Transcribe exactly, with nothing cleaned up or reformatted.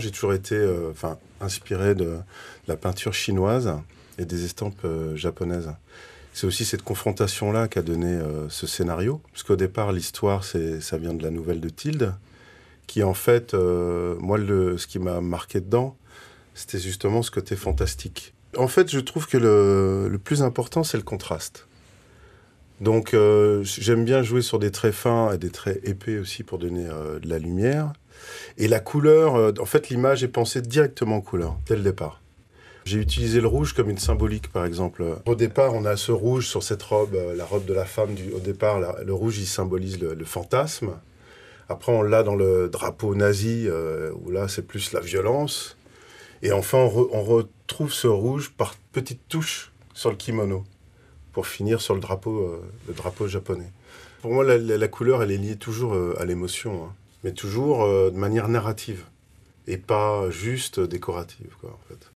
j'ai toujours été euh, enfin, inspiré de la peinture chinoise et des estampes euh, japonaises. C'est aussi cette confrontation-là qu'a donné euh, ce scénario. Parce qu'au départ, l'histoire, c'est, ça vient de la nouvelle de Tilde, qui en fait, euh, moi, le, ce qui m'a marqué dedans, c'était justement ce côté fantastique. En fait, je trouve que le, le plus important, c'est le contraste. Donc, euh, j'aime bien jouer sur des traits fins et des traits épais aussi pour donner euh, de la lumière. Et la couleur, euh, en fait, l'image est pensée directement en couleur, dès le départ. J'ai utilisé le rouge comme une symbolique, par exemple. Au départ, on a ce rouge sur cette robe, euh, la robe de la femme. Du, au départ, la, le rouge, il symbolise le, le fantasme. Après, on l'a dans le drapeau nazi, euh, où là, c'est plus la violence. Et enfin, on, re, on retrouve ce rouge par petites touches sur le kimono, pour finir sur le drapeau, euh, le drapeau japonais. Pour moi, la, la, la couleur, elle est liée toujours euh, à l'émotion, hein, mais toujours euh, de manière narrative, et pas juste décorative, quoi, en fait.